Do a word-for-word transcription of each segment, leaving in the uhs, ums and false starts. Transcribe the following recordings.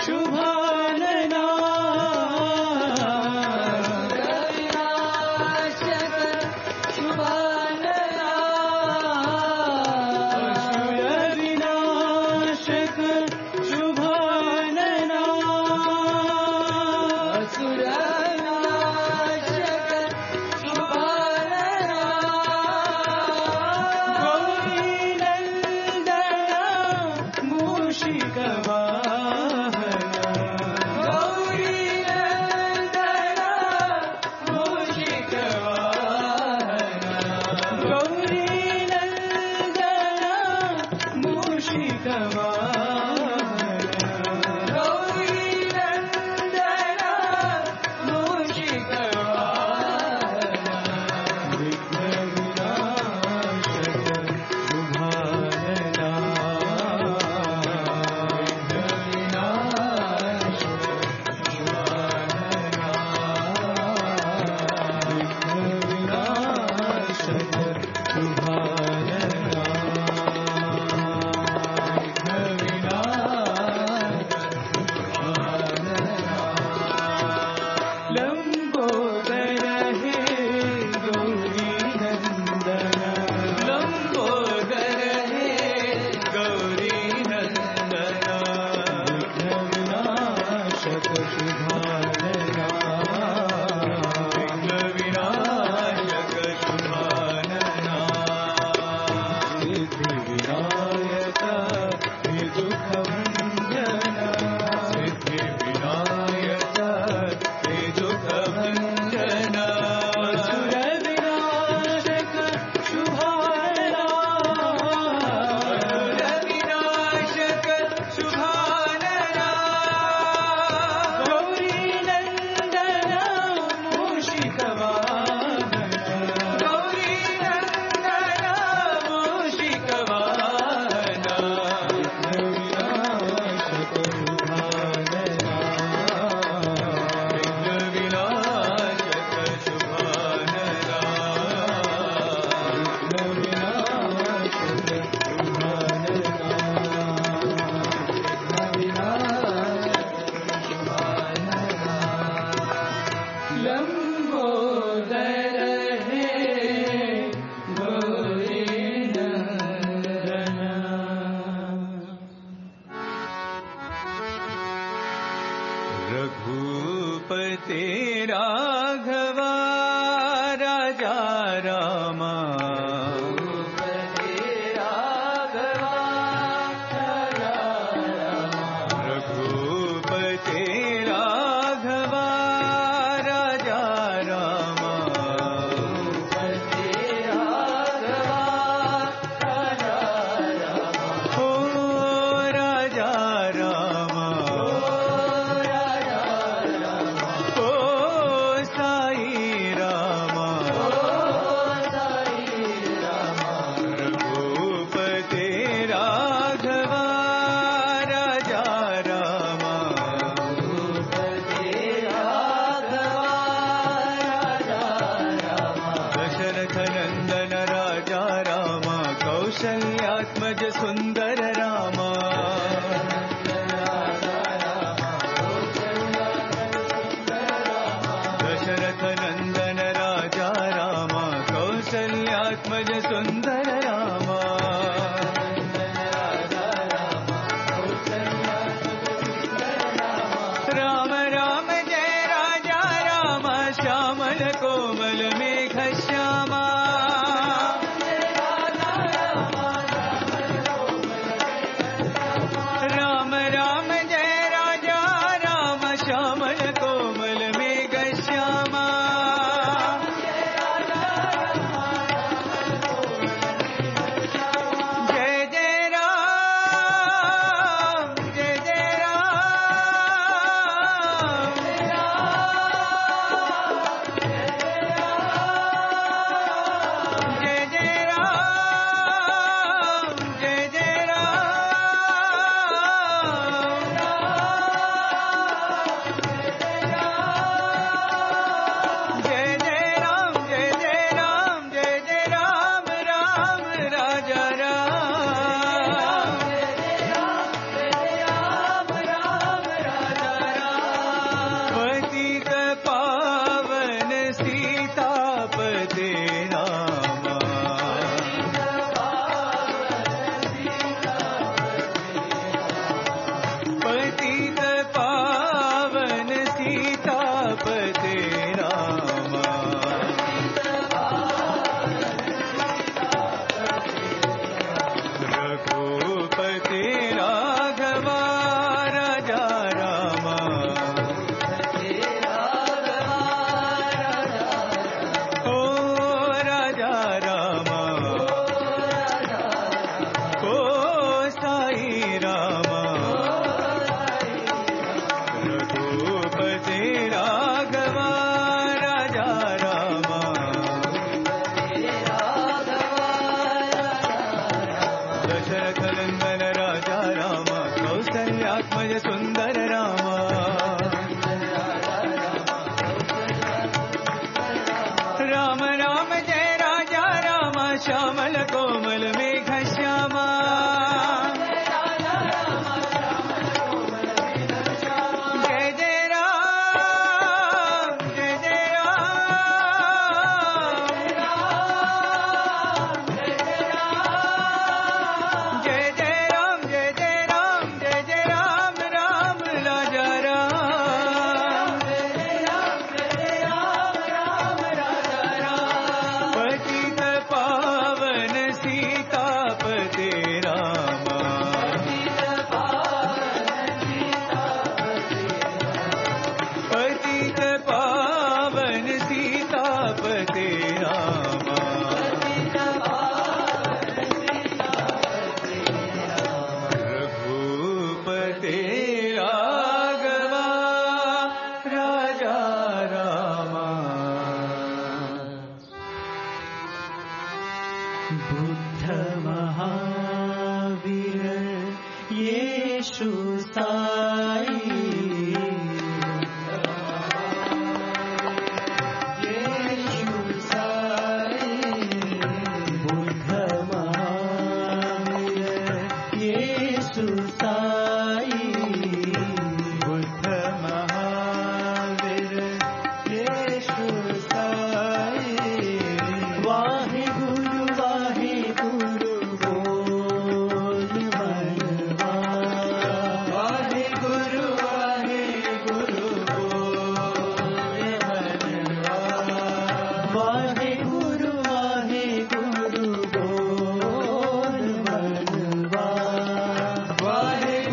शुभानना Oh सौख्यात्मज सुंदर रामा राम राम जय राजा रामा श्यामल कोमल मेघ श्यामा जय जय राम जय जय राम जय जय राम जय जय राम जय जय राम राम राजा राम पतित पावन सीतापते रामा पतित पावन सीतापते रामा रघुपते राघवा राजा रामा बुद्ध महावीर येशु साई येशु साई बुद्ध महावीर येशु साई बुद्ध महावीर येशु साई वाहे गुरु वाहे गुरु बोल मनवा वाहे गुरु वाहे गुरु बोल मनवा वाहे गुरु वाहे गुरु बोल मनवा वाहे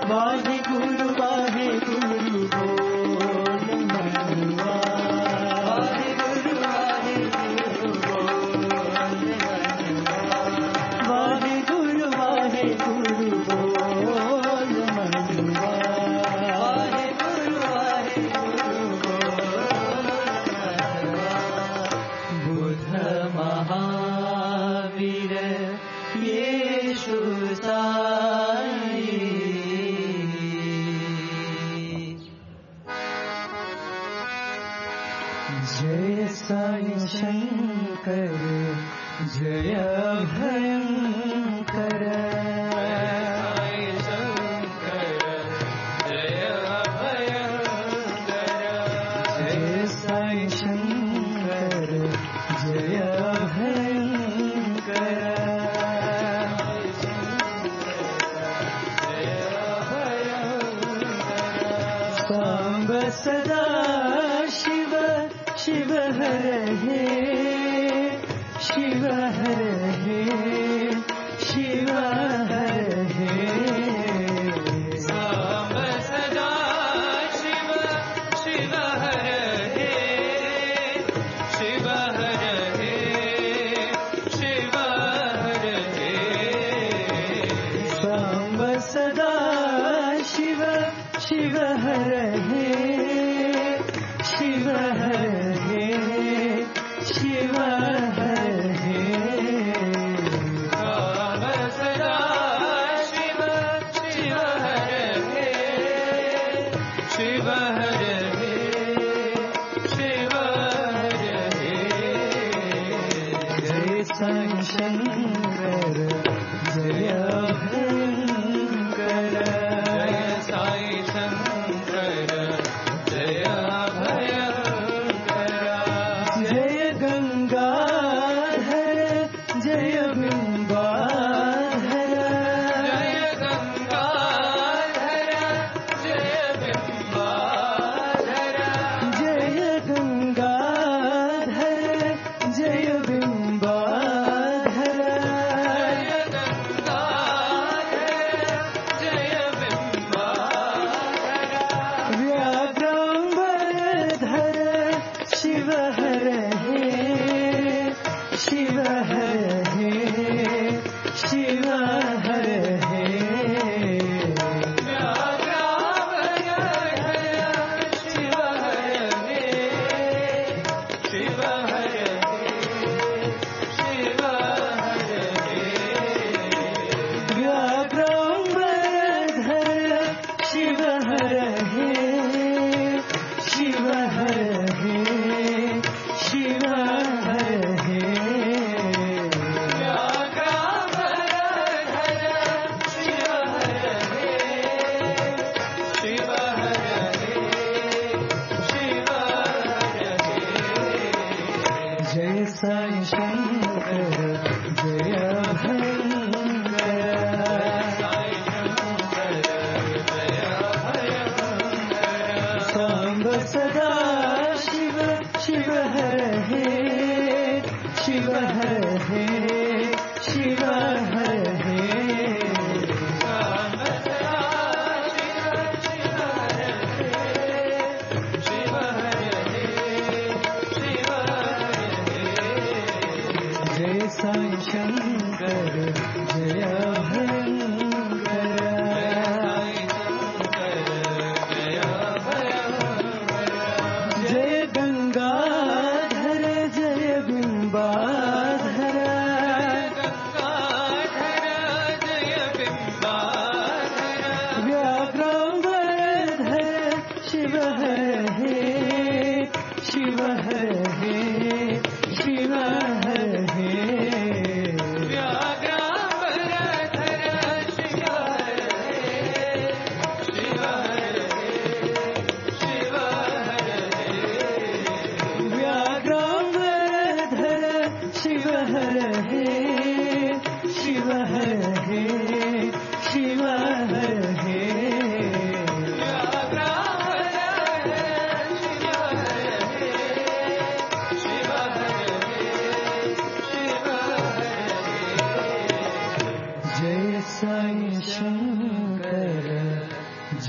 वाहे गुरु वाहे गुरु बोल मनवा वाहे गुरु वाहे गुरु बोल मनवा वाहे गुरु वाहे गुरु बोल मनवा वाहे गुरु वाहे गुरु बोल मनवा बुद्ध महावीर येशु साई जय साई शंकर जय भयंकर साई शंकर जय भयंकर जय साई शंकर जय भयंकर सांब सदा शिव शिव हर हे शिव हर हे शिव हर हे सांब सदा शिव शिव हर हे शिव हर हे शिव हर हे सांब सदा शिव शिव हर हे शिव हर हे शिव हर हे सांब सदा शिव शिव हर हे शिव हर हे शिव हर हे जय साई शंकर जय भयंकर जय साई शंकर जय भयंकर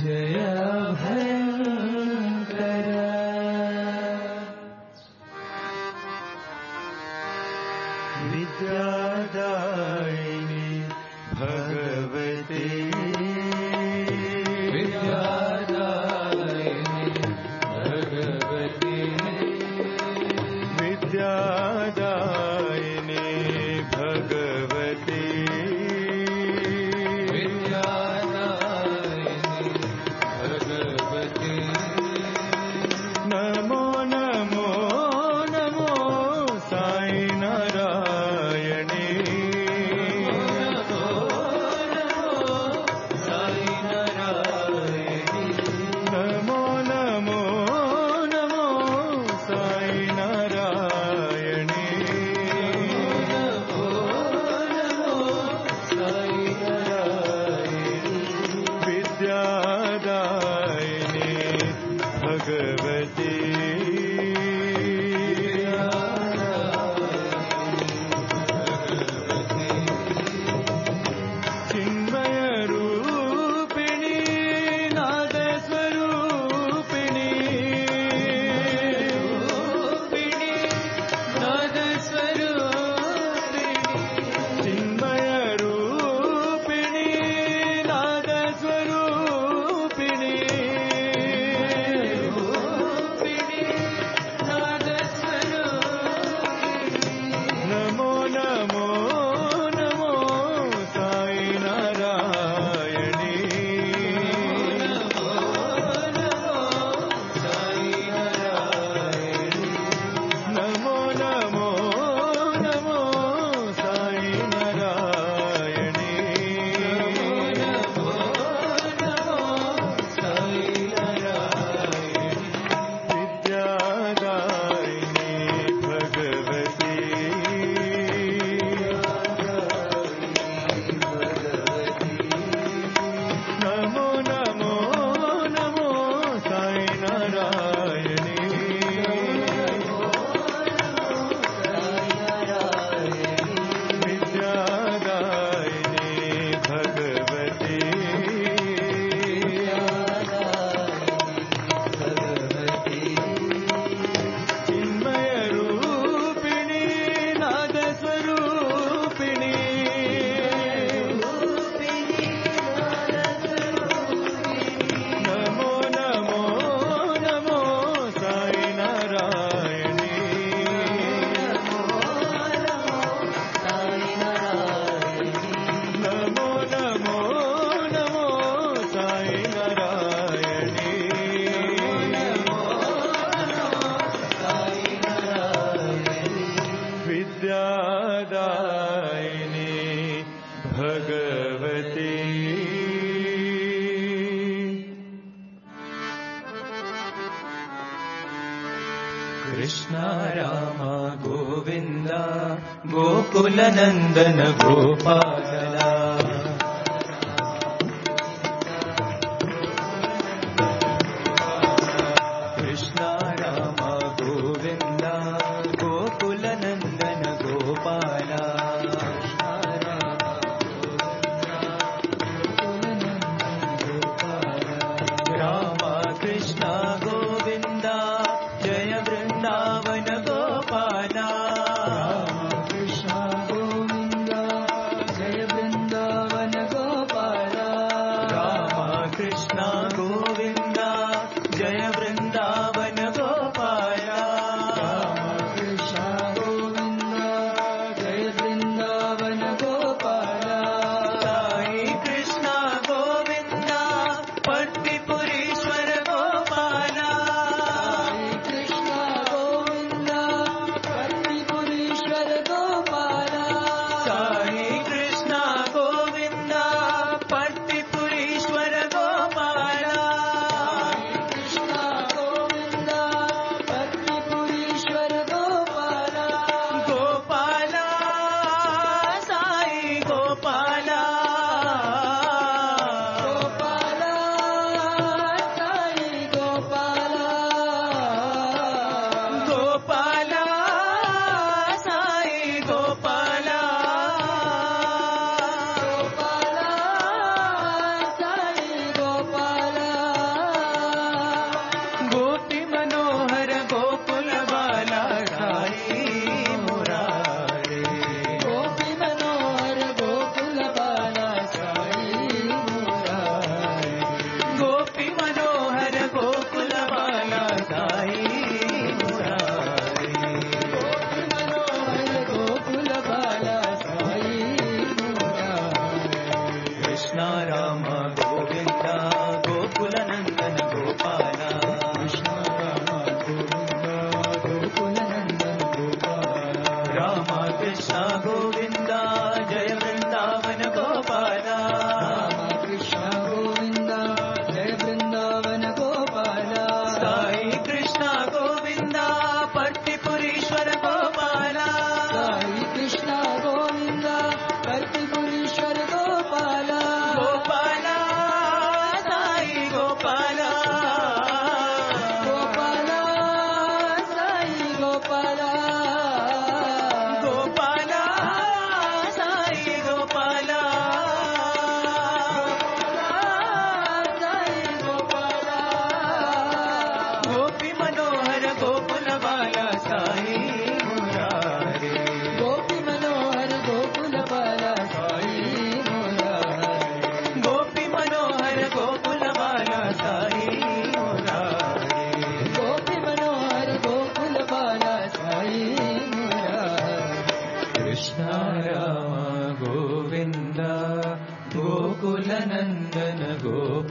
जय भयंकर विद्यादायिनी भगवती विद्यादायिनी भगवती विद्यादायिनी भगवती विद्यादायिनी भगवती नमो नमो नमो साई नारायणी नमो नमो नमो साई नारायणी विद्यादायिनी भगवती चिन्मय रूपिणी नाद स्वरूपिणी रूपिणी नाद स्वरूपिणी चिन्मय रूपिणी नाद स्वरूपिणी रूपिणी नाद स्वरूपिणी नमो नमो नमो साई नारायणी नमो नमो नमो साई नारायणी विद्यादायिनी भगवती नमो नमो नमो साई नारायणी विद्यादायिनी भगवती चिन्मय रूपिणी नाद स्वरूपिणी नमो नमो नमो साई नारायणी नमो नमो नमो साई नारायणी विद्यादायिनी भगवती कृष्ण राम गोविंद गोकुल नंदन गोपाला कृष्ण राम गोविंद गोकुल नंदन गोपाला राम कृष्ण गोविंद जय वृंदावन गोपाला कृष्ण गोविंद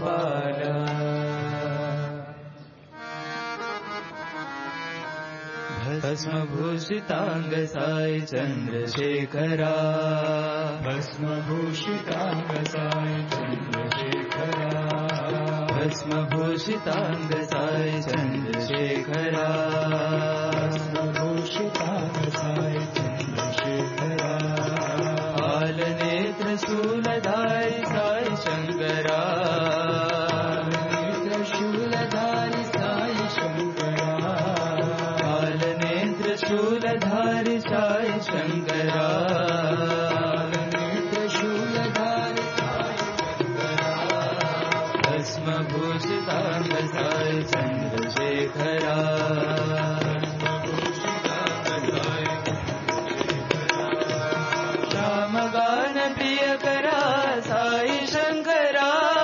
वाला। भस्मभूषितांग साई चंद्रशेखरा, भस्मभूषितांग साई चंद्रशेखरा, भस्मभूषितांग साई चंद्रशेखरा, भस्मभूषितांग साई चंद्रशेखरा, हालनेत्र शूलधारी साई शंकरा, हालनेत्र शूलधारी साई शंकरा, हालनेत्र शूलधारी साई शंकरा, हालनेत्र शूलधारी साई शंकरा, भस्मभूषितांग साई चंद्रशेखरा, श्यामगान प्रियकरा साई शंकरा,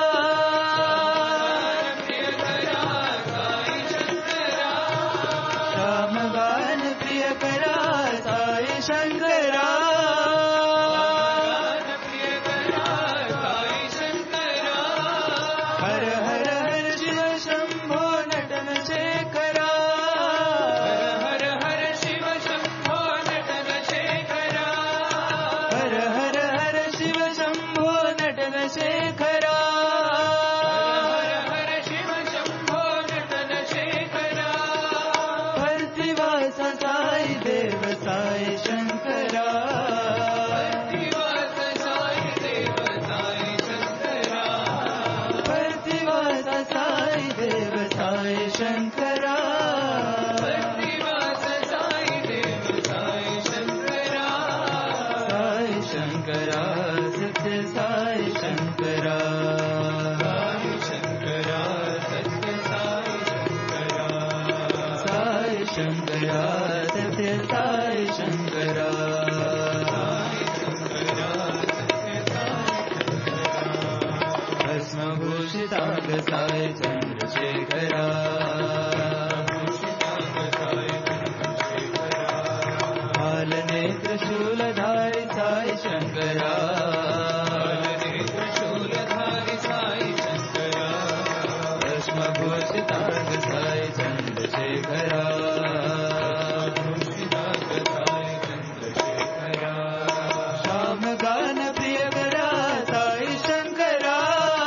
श्यामगान प्रियकरा साई शंकरा, हर हर हर शिव शंभो नटन शेखरा, हर हर शिव शंभो नटन शेखरा, हर हर हर शिव शंभो नटन शेखरा, हर हर शिव शंभो नटन शेखरा, भर्तिवास साई देव साई शंकरा, भर्तिवास साई देव साई शंकरा, भर्तिवास साई देव साई शंकरा, भर्तिवास साई देव साई शंकरा, साई शंकरा सत्य साई शंकरा, साई शंकरा सत्य साई शंकरा, साई शंकरा सत्य साई शंकरा, साई शंकरा सत्य साई शंकरा, भस्मभूषितांग साई चंद्रशेखरा, भूषितांग साई चंद्रशेखरा, हालनेत्र शूलधारी साई शंकरा, हालनेत्र शूलधारी साई शंकरा, भस्मभूषितांग साई चंद्रशेखरा, भूषितांग साई चंद्रशेखरा, श्यामगान प्रियकरा साई शंकरा,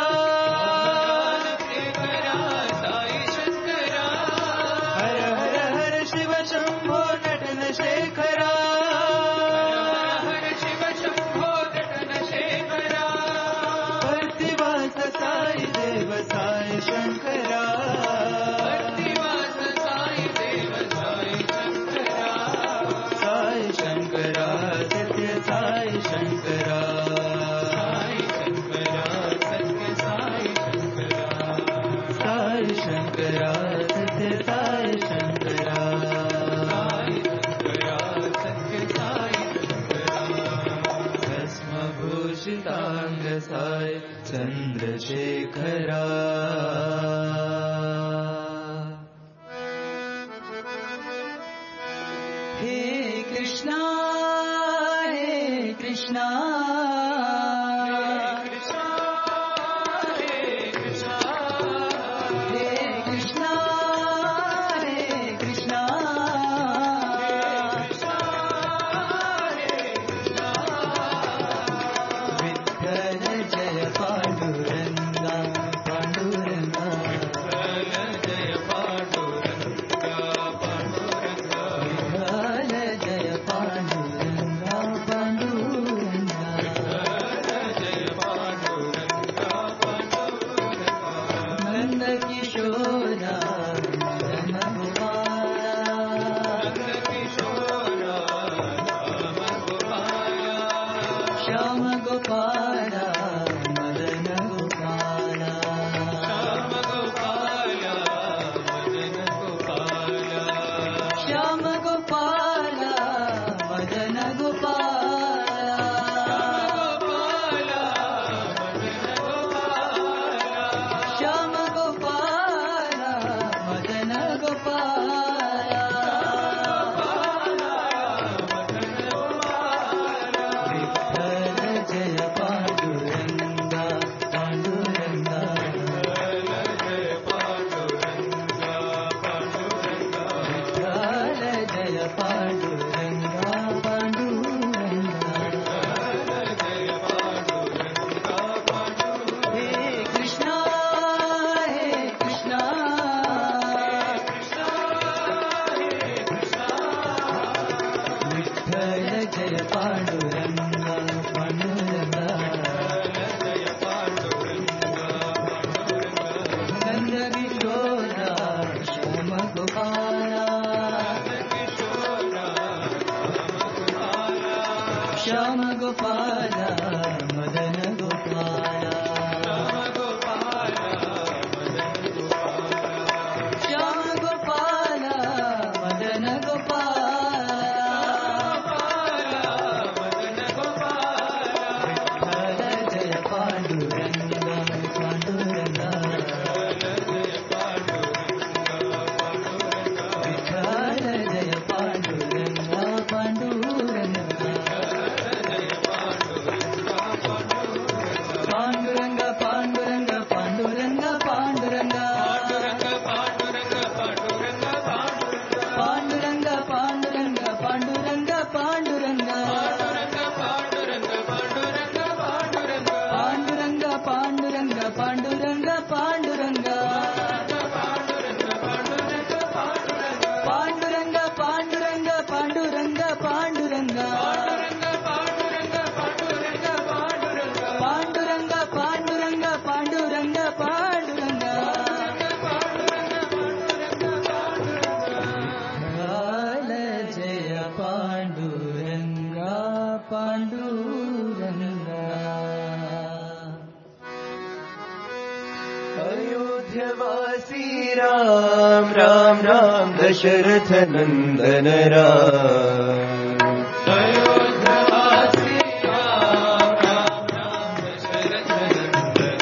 प्रियकरा साई शंकरा, हर हर हर शिव शंभो नटन शेखरा, हर शिव शंभो नटन शेखरा, भर्तिवास साई देव साई शंकरा, भर्तिवास साई देव साई शंकरा, साई शंकरा सत्य साई शंकरा, साई शंकरा सत्य साई शंकरा, साई शंकरा सत्य साई शंकरा, साई शंकरा सत्य साई शंकरा, भस्मभूषितांग साई चंद्रशेखरा। हे कृष्णा हे कृष्णा हे कृष्णा हे कृष्णा हे कृष्णा विठ्ठल जय पांडुरंगा पांडुरंगा अयोध्यवासी राम राम राम दशरथ नंदन राम। अयोध्यवासी राम राम राम दशरथ नंदन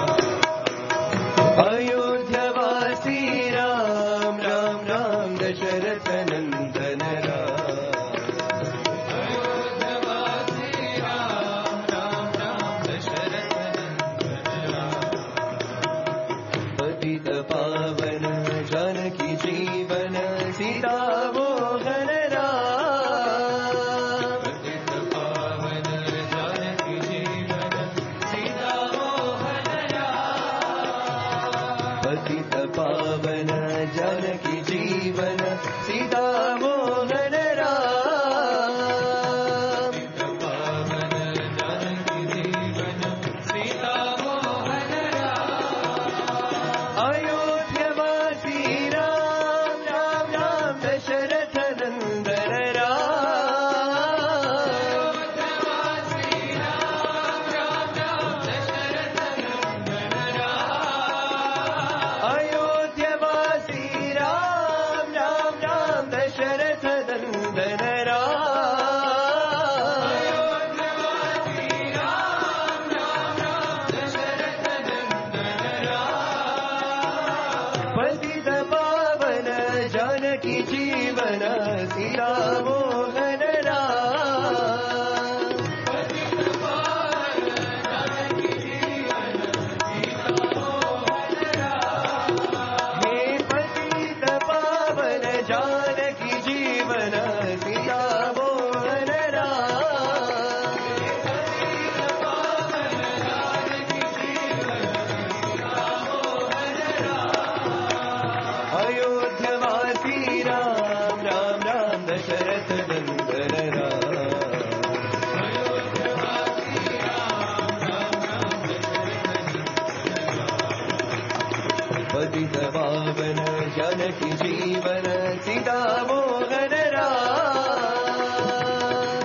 राम। अयोध्यवासी राम राम राम दशरथ नंदन राम। अयोध्यवासी राम राम राम दशरथ नंदन राम। पतित पावन जानकी जीवन सीता मोहन राम। पतित पावन जानकी जीवन सीता मोहन राम। पतित पावन जानकी जीवन सीता मोहन राम। पतित पावन जानकी जीवन सीता मोहन राम। अयोध्यवासी राम राम राम दशरथ नंदन राम। अयोध्यवासी राम राम राम दशरथ नंदन राम। अयोध्यवासी राम राम राम दशरथ नंदन राम। अयोध्यवासी राम राम राम दशरथ नंदन राम। पतित पावन जानकी जीवन सीता मोहन राम। पतित पावन जानकी जीवन सीता मोहन राम। हे पतित पावन जानकी जीवन सीता मोहन राम। पतित पावन जानकी जीवन सीता मोहन राम। अयोध्यवासी राम राम राम दशरथ नंदन राम। अयोध्यवासी राम राम राम दशरथ पतित पावन जानकी जीवन सीता मोहन राम।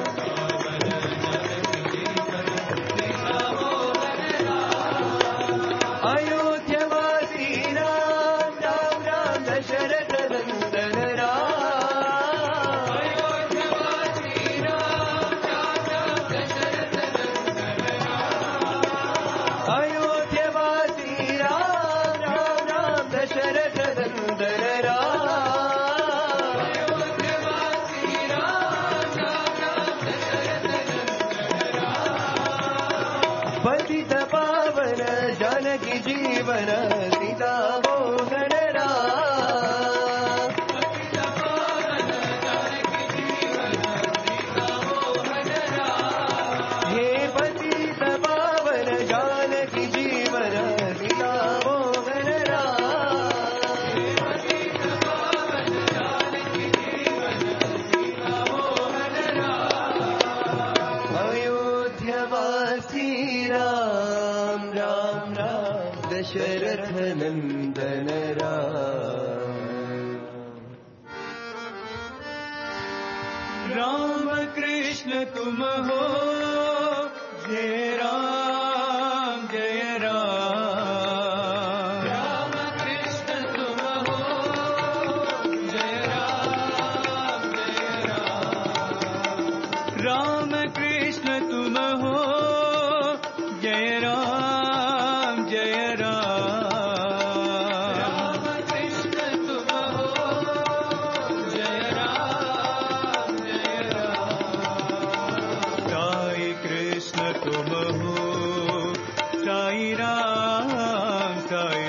अयोध्यवासी राम राम राम दशरथ नंदन राम। अयोध्यवासी राम राम राम दशरथ नंदन राम। अयोध्यवासी राम राम राम दशरथ नंदन राम। अयोध्यवासी राम राम राम दशरथ नंदन राम। पतित पावन जानकी जीवन सीता मोहन राम। पतित पावन जानकी जीवन सीता मोहन राम। हे पतित पावन जानकी जीवन सीता मोहन राम। हे पतित पावन जानकी जीवन सीता मोहन राम। अयोध्यवासी राम राम राम दशरथ नंदन राम। राम कृष्ण तुम हो जय राम जय राम। राम कृष्ण तुम हो जय राम जय राम। राम कृष्ण तुम हो जय राम जय राम। राम कृष्ण तुम हो जय राम जय राम। साई कृष्ण तुम हो साई राम साई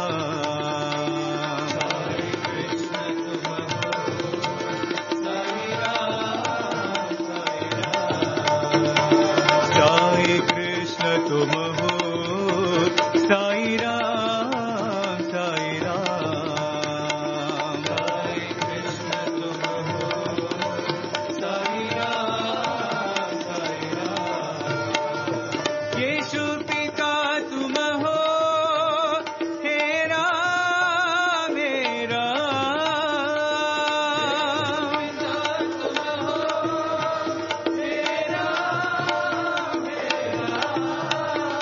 राम। साई कृष्ण तुम हो साई राम साई राम। साई कृष्ण तुम हो साई राम साई राम। साई कृष्ण तुम हो साई राम साई राम। यीशु पिता तुम हो हे राम हे राम। पिता तुम हो हे राम हे राम।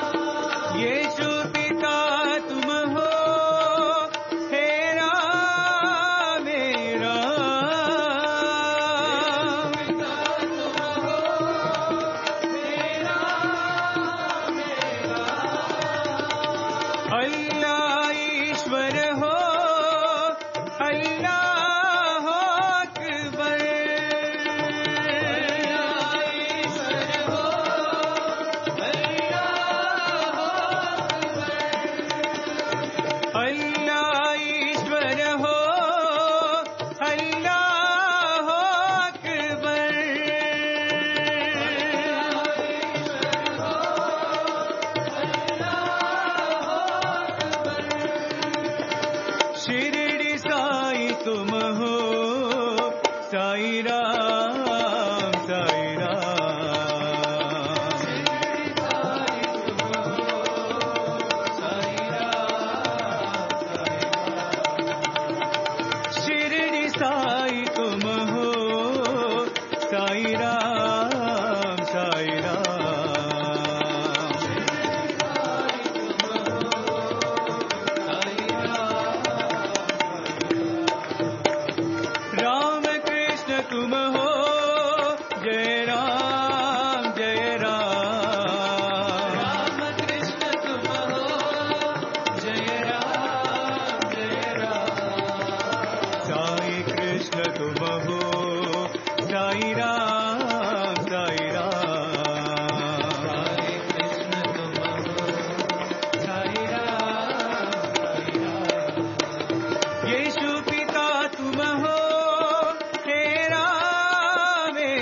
शिरडी साई तुम हो साई राम साई राम शिरडी साई तुम हो साई राम साई राम राम कृष्ण तुम हो जय राम जय राम राम कृष्ण तुम हो जय राम जय राम साई कृष्ण तुम हो साई राम साई राम साई कृष्ण तुम हो साई राम साई राम यीशु पिता तुम हो हे राम हे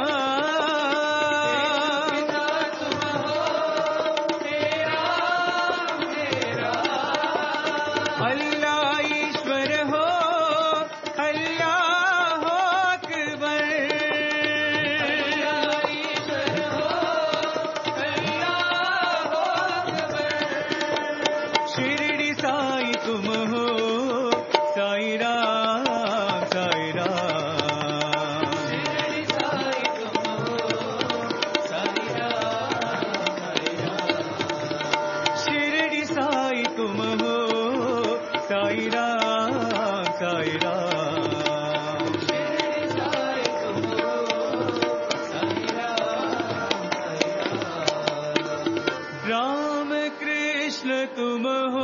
राम पिता तुम हो हे राम हे राम अल्लाह ईश्वर हो अल्लाह हो अकबर अल्लाह ईश्वर हो अल्लाह हो अकबर शिरडी साई तुम हो साई राम साई राम शिरडी साई तुम हो साई राम साई राम शिरडी साई तुम हो साई राम साई राम शिरडी साई तुम हो साई राम साई राम राम कृष्ण तुम हो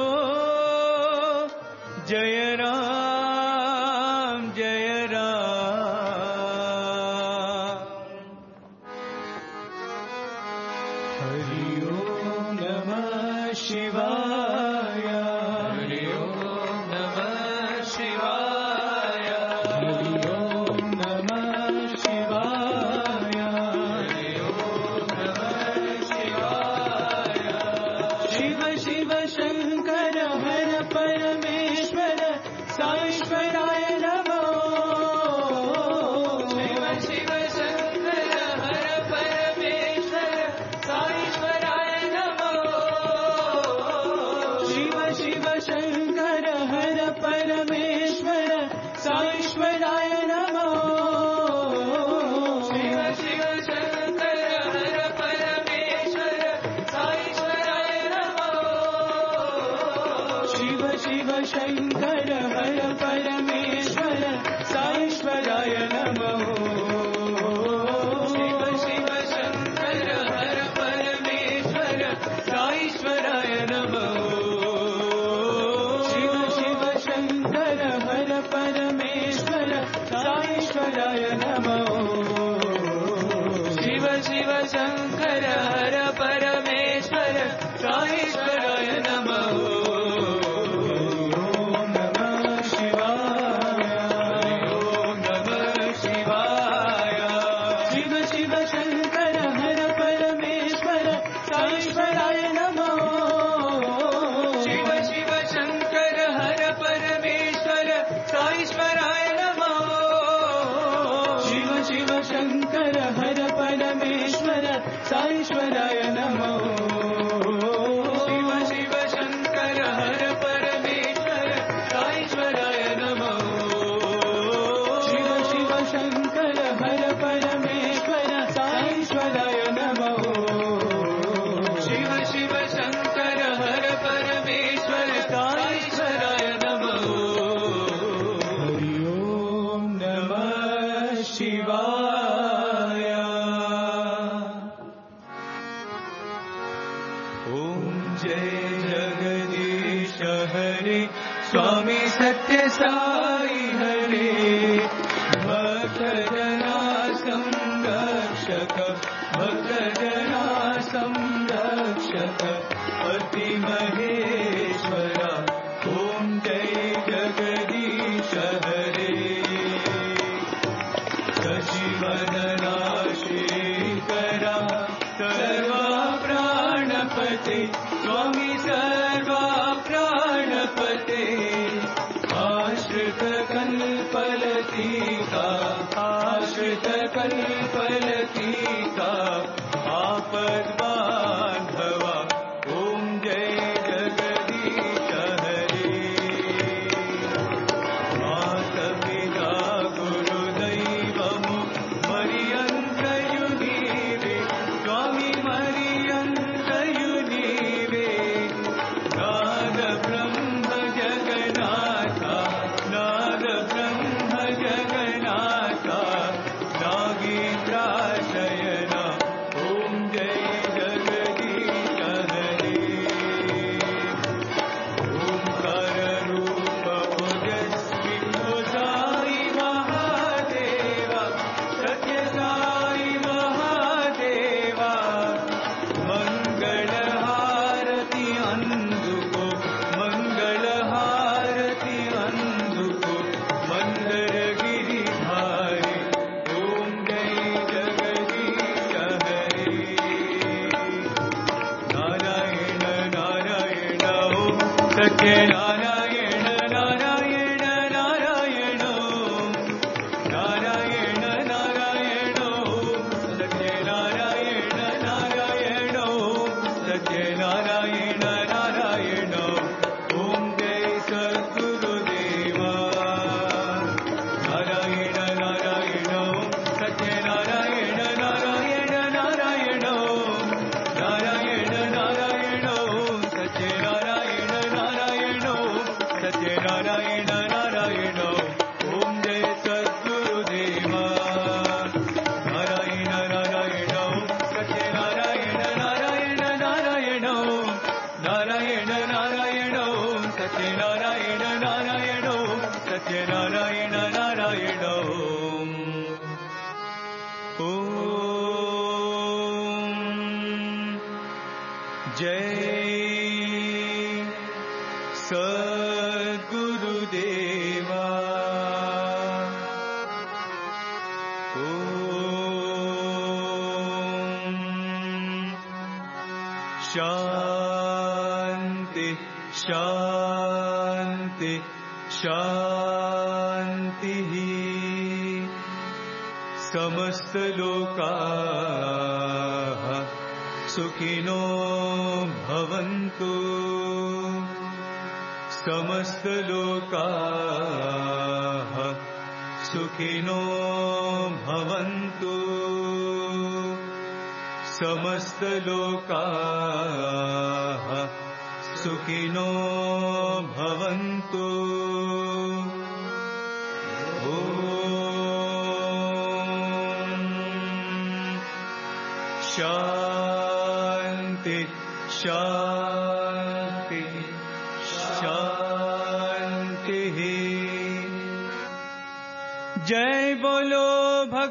जय राम जय राम हरि ओम नमः शिवाय हरि ओम नमः शिवाय हरि ओम नमः शिवाय हरि ओम नमः शिवाय शिव शिव शंकर हर परमेश्वर साईश्वराय नमो शिव शिव शंकर हर परमेश्वर साईश्वराय नमो शिव शिव शंकर हर परमेश्वर साईश्वराय नमो शिव शिव शंकर हर परमेश्वर साईश्वराय नमो शिव शिव शंकर हर परमेश्वर साईश्वराय नमो शिव शिव शंकर हर परमेश्वर साईश्वराय नमो शिव शिव शंकर हर परमेश्वर साईश्वराय नमो शिव शिव शंकर हर परमेश्वर साईश्वराय नमो ओम नमः शिवाय ओम नमः शिवाय शिव शिव शंकर हर परमेश्वर साईश्वराय नमो शिव शिव शंकर हर परमेश्वर साईश्वराय नमो शिव शिव शंकर हर परमेश्वर साईश्वराय नमो शिव शिव शंकर हर परमेश्वर साईश्वराय नमो शिव शिव शंकर हर परमेश्वर साईश्वराय नमो शिव शिव शंकर हर परमेश्वर साईश्वराय नमो हरि ओम नमः शिवाय ओम जय जगदीश हरे स्वामी सत्य साई हरे भक्तजना संरक्षक भक्तजना संरक्षक पति महेश्वरा ओम जय जगदीश हरे शशिवदना श्रीकरा सर्वा प्राणपते स्वामी सर्वा प्राणपते लतीका आश्रित कल्पलतीका आपद बांधवा ओम जय जगदीश हरे माता पिता गुरुदैवमु मरियन्तयुनीवे स्वामी मरियन्तयुनीवे नाद ब्रह्म जगन्नाथ नाद ब्रह्म जगन्नाथ नागेन्द्राशयन ओम जय जगदीश हरे ओंकार रूप ओजस्वी साई महादेवा सत्य साई महादेवा मंगल हारति अंधुको मंगल हारति अंधुको मंदर गिरिधारी ओम जय जगदीश हरे नारायण नारायण ओम सत्य नारायण नारायण नारायण ओम नारायण नारायण ओम सत्य नारायण नारायण ओम सत्य नारायण नारायण ओम जय सद्गुरुदेवा नारायण नारायण ओम सत्य नारायण नारायण नारायण ओम नारायण नारायण ओम सत्य नारायण नारायण ओम सत्य नारायण नारायण ओम जय सद्गुरुदेवा नारायण नारायण ओम सत्य नारायण नारायण नारायण ओम नारायण नारायण ओम सत्य नारायण नारायण ओम सत्य नारायण नारायण ओम ओम जय सद्गुरुदेवा ओम शांति शांति शांतिः समस्त लोकाः सुखिनो भवन्तु समस्त लोकाः सुखिनो भवन्तु समस्त लोकाः सुखिनो भवन्तु ओम शांति शांति शांति जय बोलो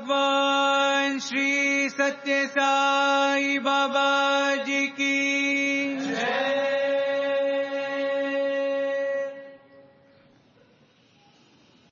भगवान श्री सत्य साई बाबा जी की